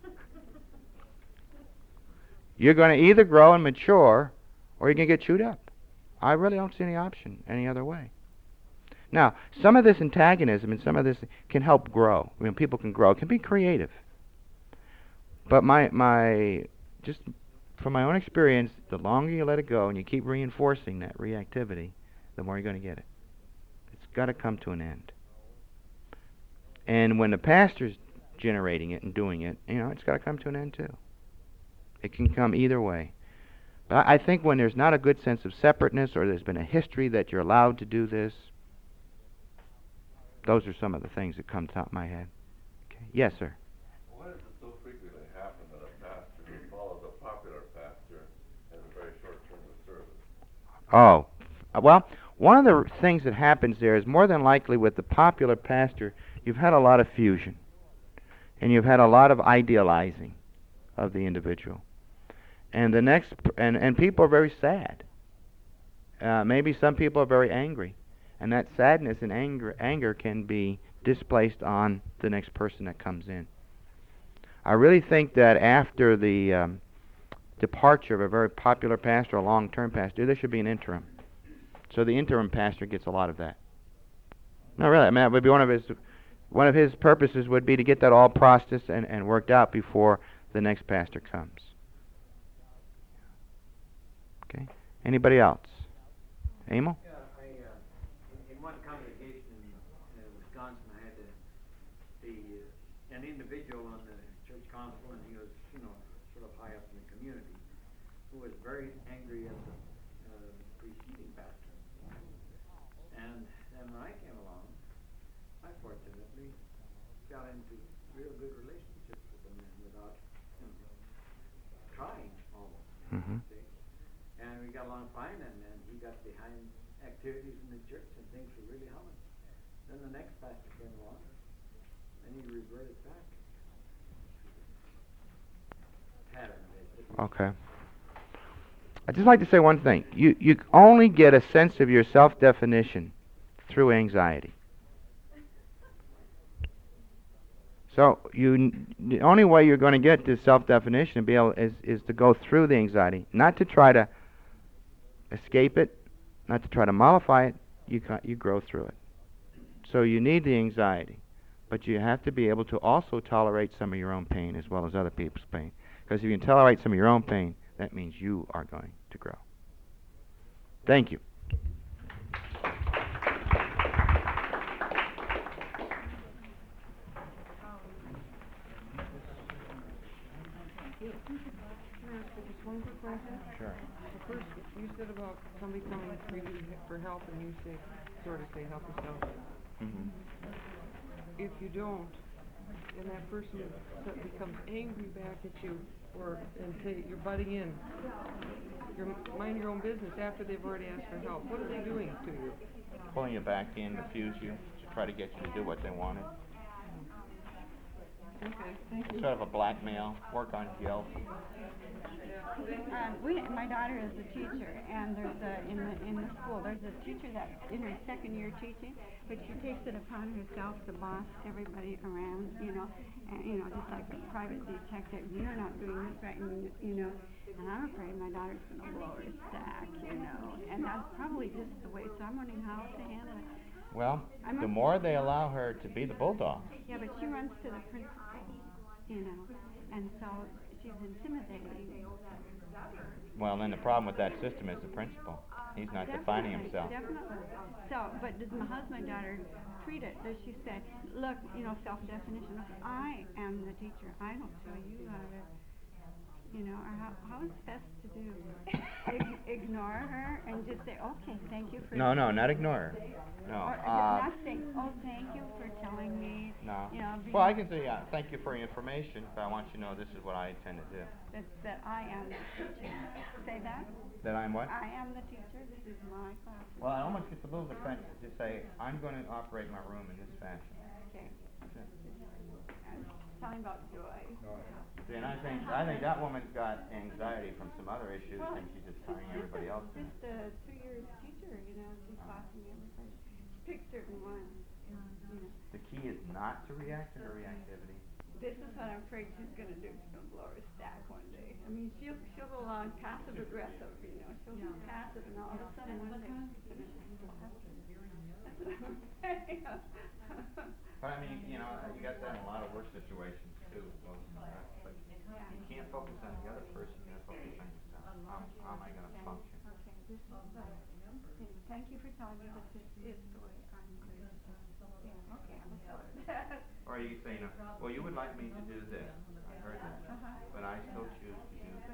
Speaker 1: You're going to either grow and mature, or you're going to get chewed up. I really don't see any option any other way. Now, some of this antagonism and some of this can help grow. I mean, people can grow. It can be creative. But my, my, just from my own experience, the longer you let it go and you keep reinforcing that reactivity, the more you're going to get it. It's got to come to an end. And when the pastor's generating it and doing it, you know, it's got to come to an end too. It can come either way. But I think when there's not a good sense of separateness, or there's been a history that you're allowed to do this, those are some of the things that come to the top of my head. Okay. Yes, sir.
Speaker 4: Why does it so frequently happen that a pastor who follows a popular pastor has a very short term of service?
Speaker 1: Oh, well, one of the things that happens there is more than likely with the popular pastor, you've had a lot of fusion, and you've had a lot of idealizing of the individual. And the next, and, and people are very sad. Uh, maybe some people are very angry, and that sadness and anger anger can be displaced on the next person that comes in. I really think that after the um, departure of a very popular pastor, a long-term pastor, there should be an interim. So the interim pastor gets a lot of that. No, really. I mean, that would be one of his one of his purposes would be to get that all processed and, and worked out before the next pastor comes. Okay. Anybody else? Emil?
Speaker 2: Yeah, I, uh, in, in one congregation in uh, Wisconsin, I had a, the, uh, an individual on the church council, and he was, you know, sort of high up in the community, who was very angry at the uh, preceding pastor. And then when I came along, I fortunately got into real good relationships with the man without, you know, trying almost.
Speaker 1: Mm-hmm.
Speaker 2: And we got along fine, and then he got behind activities in the church, and things were really humming. Then the next pastor came along, and he reverted back. Pattern, basically.
Speaker 1: Okay. I'd just like to say one thing. You you only get a sense of your self-definition through anxiety. So you the only way you're going to get to self-definition and be able is is to go through the anxiety, not to try to escape it, not to try to mollify it. You ca- you grow through it. So you need the anxiety, but you have to be able to also tolerate some of your own pain as well as other people's pain. Because if you can tolerate some of your own pain, that means you are going to grow. Thank you.
Speaker 5: One quick question.
Speaker 1: Sure.
Speaker 5: The first, you said about somebody coming to you for help, and you say, sort of say, help yourself.
Speaker 1: Mhm.
Speaker 5: If you don't, and that person that becomes angry back at you, or, and say, you're butting in, you're, mind your own business after they've already asked for help, what are they doing to you?
Speaker 1: Pulling you back in, refuse you, to try to get you to do what they wanted.
Speaker 5: Okay, thank you.
Speaker 1: Sort of a blackmail, work on guilt.
Speaker 6: Um, we, my daughter is a teacher, and there's a, in the, in the school, there's a teacher that's in her second year teaching, but she takes it upon herself to boss everybody around, you know, and, you know, just like a private detective, you're not doing this right, and, you know, and I'm afraid my daughter's gonna blow her stack, you know, and that's probably just the way, so I'm wondering how to handle it.
Speaker 1: Well,
Speaker 6: I'm
Speaker 1: the
Speaker 6: a-
Speaker 1: more they allow her to be the bulldog.
Speaker 6: Yeah, but she runs to the principal, you know, and so she's intimidating.
Speaker 1: Well, then the problem with that system is the principal. He's not defining
Speaker 6: Definitely,
Speaker 1: himself.
Speaker 6: Definitely. So, but does my husband daughter treat it? Does she say, look, you know, self-definition, I am the teacher, I don't tell you how to, you know, or how, how is best to do? Ig- ignore her and just say, okay, thank you for...
Speaker 1: No, no, not ignore her. No.
Speaker 6: Or,
Speaker 1: Uh,
Speaker 6: not say, oh, thank you for telling me,
Speaker 1: no.
Speaker 6: you know, being,
Speaker 1: Well, I can say, yeah, thank you for your information, but I want you to know this is what I intend to do.
Speaker 6: that, that I am the teacher. Say that?
Speaker 1: That I'm what?
Speaker 6: I am the teacher, this is my class.
Speaker 1: Well, it almost gets a little defensive to say, I'm going to operate my room in this fashion.
Speaker 6: Okay.
Speaker 1: That's it.
Speaker 6: And Talking about joy.
Speaker 1: See, and I think, I think that woman's got anxiety from some other issues,
Speaker 6: Well,
Speaker 1: and she's just tying everybody else in.
Speaker 6: Just a two-year teacher, you know, she's bossing everybody. She picks certain ones, you know.
Speaker 1: The key is not to react to her reactivity.
Speaker 6: This is what I'm afraid she's gonna do. She's gonna blow her stack one day. I mean, she'll, she'll go along passive aggressive, you know, she'll be passive and all of a sudden one day she's gonna explode. That's what I'm afraid of.
Speaker 1: But I mean, you know, you got that in a lot of work situations too. Well, but you can't focus on the other person, you gotta focus on yourself. How, how am I gonna function?
Speaker 6: Okay, this is, uh, okay, thank you for telling me that this is the way I'm going to, yeah, okay, I'm sorry.
Speaker 1: Or you say, you know, well, you would like me to do this. I heard that.
Speaker 6: Uh-huh.
Speaker 1: But I still choose to do